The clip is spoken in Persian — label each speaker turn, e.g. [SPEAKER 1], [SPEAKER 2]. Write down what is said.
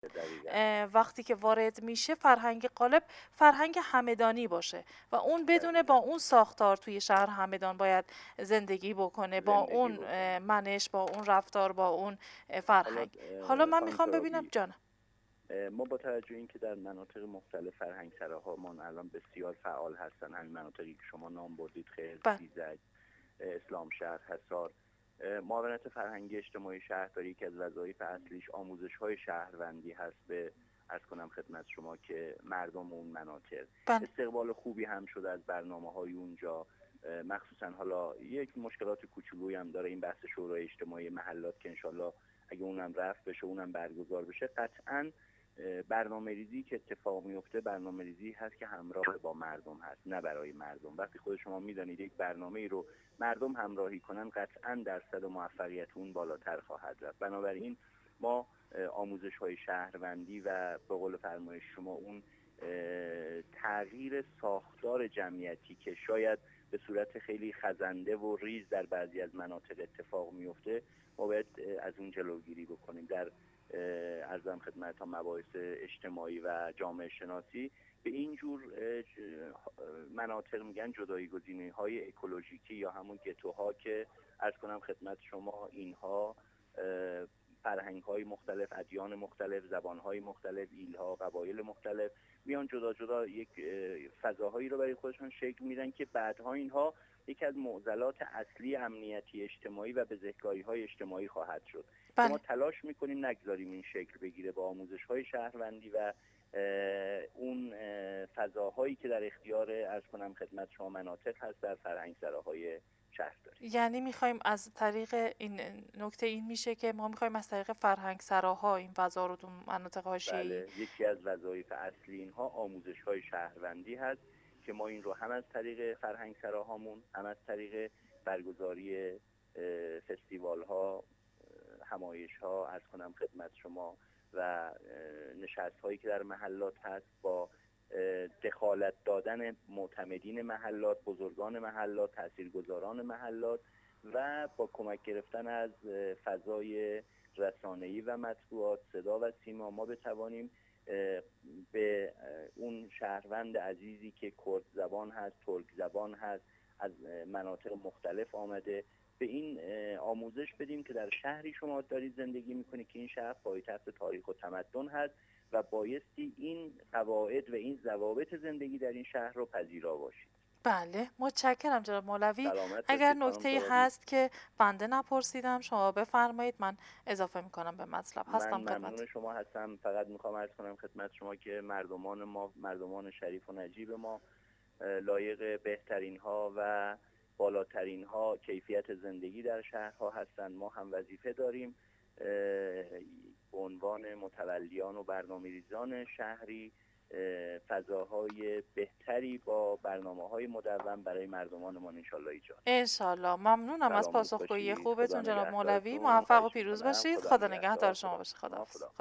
[SPEAKER 1] دقیقاً.
[SPEAKER 2] وقتی که وارد میشه فرهنگ غالب فرهنگ همدانی باشه و اون بدونه با
[SPEAKER 1] دقیقاً
[SPEAKER 2] اون ساختار توی شهر همدان باید زندگی بکنه، با
[SPEAKER 1] زندگی
[SPEAKER 2] اون
[SPEAKER 1] بکنه.
[SPEAKER 2] منش، با اون رفتار، با اون
[SPEAKER 1] حالا
[SPEAKER 2] فرهنگ. حالا من
[SPEAKER 1] خانم
[SPEAKER 2] میخوام ببینم
[SPEAKER 1] سرابی،
[SPEAKER 2] جانم.
[SPEAKER 1] ما با توجه اینکه در مناطق مختلف فرهنگسراهامان الان بسیار فعال هستن، همین مناطقی که شما نام بردید، خرس،
[SPEAKER 2] بله.
[SPEAKER 1] بیزج، اسلام شهر، حصار، معاونت فرهنگی اجتماعی شهرداری که از وظایف اصلیش آموزش‌های شهروندی هست به عرض کنم خدمت شما که مردم اون مناطق
[SPEAKER 2] بله.
[SPEAKER 1] استقبال خوبی هم شده از برنامه‌های اونجا. مخصوصا حالا یک مشکلات کوچولویی هم داره این بحث شورای اجتماعی محلات که انشالله اگه اونم رفت بشه، اونم برگزار بشه، قطعاً برنامه ریزی که اتفاق میفته برنامه ریزی هست که همراه با مردم هست، نه برای مردم. وقتی خود شما میدانید یک برنامه ای رو مردم همراهی کنن، قطعاً درصد موفقیت اون بالاتر خواهد رفت. بنابراین ما آموزش های شهروندی و به قول فرمایش شما اون تغییر ساختار جمعیتی که شاید به صورت خیلی خزنده و ریز در بعضی از مناطق اتفاق میفته، ما باید از اون جلوگیری بکنیم. در عرضم خدمتتان مباحث اجتماعی و جامعه شناسی به این جور مناطق میگن جدایی گزینه‌های اکولوژیکی یا همون گتوها که عرض کنم خدمت شما اینها فرهنگ‌های مختلف، ادیان مختلف، زبان‌های مختلف، ایل‌ها، قبایل مختلف میان جدا جدا یک فضاهایی رو برای خودشون شکل میدن که بعدها اینها یکی از معضلات اصلی امنیتی اجتماعی و بزهکاری‌های اجتماعی خواهد شد. که ما
[SPEAKER 2] بله.
[SPEAKER 1] تلاش میکنیم نگذاریم این شکل بگیره با آموزش‌های شهروندی و اون فضاهایی که در اختیار عرض کنم خدمت شما مناطق هست در فرهنگسراهای شهرداری.
[SPEAKER 2] یعنی میخوایم از طریق این نکته این میشه که ما میخوایم از طریق فرهنگ سراها این فضا رو تو مناطق حاشیه‌ای.
[SPEAKER 1] بله، یکی از وظایف اصلی اینها آموزش‌های شهروندی هست که ما این رو هم از طریق فرهنگسراهامون، هم از طریق برگزاری فستیوال‌ها، همایش‌ها عرض کنم خدمت شما و نشست‌هایی که در محلات هست، با دخالت دادن معتمدین محلات، بزرگان محلات، تاثیرگذاران محلات و با کمک گرفتن از فضای رسانه‌ای و مطبوعات، صدا و سیما، ما بتوانیم به اون شهروند عزیزی که کرد زبان هست، ترک زبان هست، از مناطق مختلف آمده، به این آموزش بدیم که در شهری شما دارید زندگی میکنید که این شهر پایتخت تاریخ و تمدن هست و بایستی این قواعد و این ضوابط زندگی در این شهر رو پذیرا باشید.
[SPEAKER 2] بله، متشکرم جناب مولوی.
[SPEAKER 1] سلامت
[SPEAKER 2] اگر
[SPEAKER 1] باشید خانم
[SPEAKER 2] نکته‌ای
[SPEAKER 1] سرابی.
[SPEAKER 2] هست که بنده نپرسیدم شما بفرمایید، من اضافه میکنم به مطلب.
[SPEAKER 1] من
[SPEAKER 2] هستم
[SPEAKER 1] ممنون
[SPEAKER 2] خدمت.
[SPEAKER 1] شما هستم. فقط میخوام عرض کنم خدمت شما که مردمان ما، مردمان شریف و نجیب ما، لایق بهترین ها و بالاترین ها کیفیت زندگی در شهرها هستند. ما هم وظیفه داریم به عنوان متولیان و برنامه‌ریزان شهری فضاهای بهتری با برنامه‌های مدون برای مردمانمان انشالله ایجاد.
[SPEAKER 2] انشالله. ممنونم از
[SPEAKER 1] سلامت
[SPEAKER 2] پاسخگویی
[SPEAKER 1] باشید. خدا
[SPEAKER 2] خوبتون جناب مولوی.
[SPEAKER 1] نگهدارتون.
[SPEAKER 2] موفق و
[SPEAKER 1] خواهش
[SPEAKER 2] پیروز
[SPEAKER 1] میکنم.
[SPEAKER 2] باشید.
[SPEAKER 1] خدا
[SPEAKER 2] خدا نگهدار
[SPEAKER 1] نگهدار.
[SPEAKER 2] شما
[SPEAKER 1] خدا
[SPEAKER 2] باشه. خداحافظ.
[SPEAKER 1] خدا